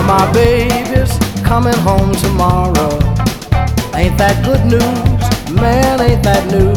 my baby's coming home tomorrow. Ain't that good news? Man, ain't that news?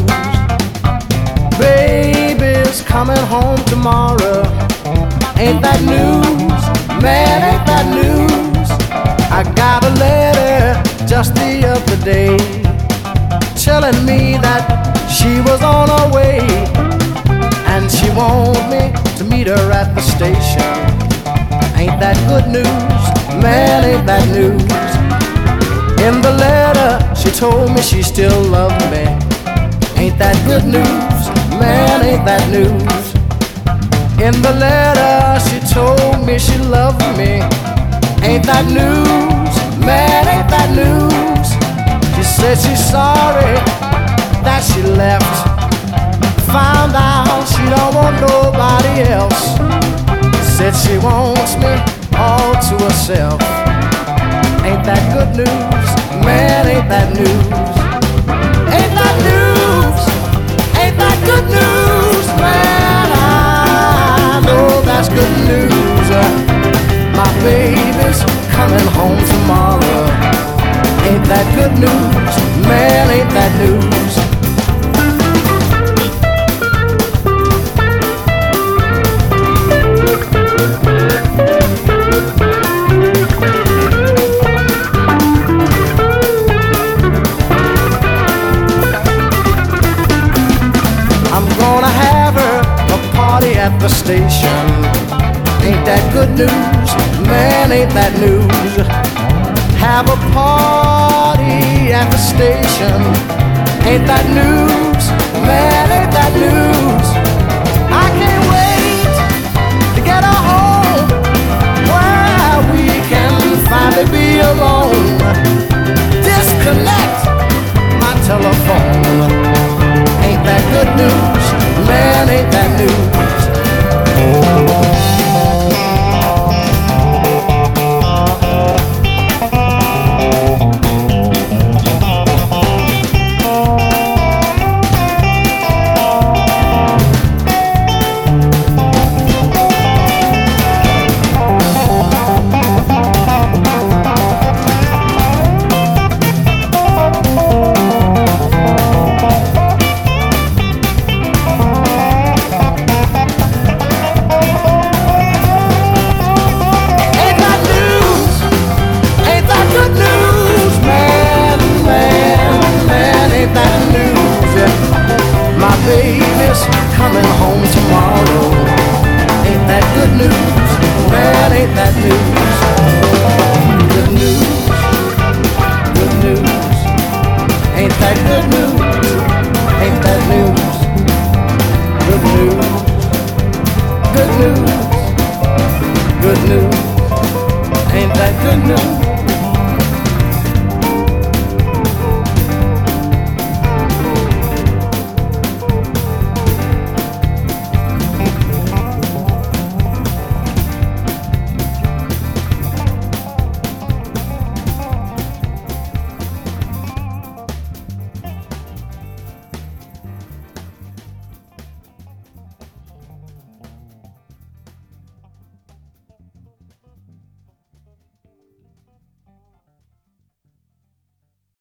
Baby's coming home tomorrow. Ain't that news? Man, ain't that news? I got a letter just the other day telling me that she was on her way, and she want me to meet her at the station. Ain't that good news? Man, ain't that news? In the letter, she told me she still loved me. Ain't that good news? Man, ain't that news? In the letter, she told me she loved me. Ain't that news? Man, ain't that news? She said she's sorry that she left. Found out she don't want nobody else. Said she wants me all to herself. Ain't that good news? Man, ain't that news? Ain't that news? Ain't that good news? Man, I know that's good news. My baby's coming home tomorrow. Ain't that good news? Man, ain't that news? I'm gonna have her a party at the station. Ain't that good news? Man, ain't that news? Have a party at the station. Ain't that news? Man, ain't that news? I can't wait to get her home where we can finally be alone. Disconnect my telephone. Ain't that good news? Man, ain't that news? Baby's coming home tomorrow. Ain't that good news? Man, ain't that news? Good news, good news. Ain't that good news? Ain't that news? Good news, good news, good news. Ain't that good news?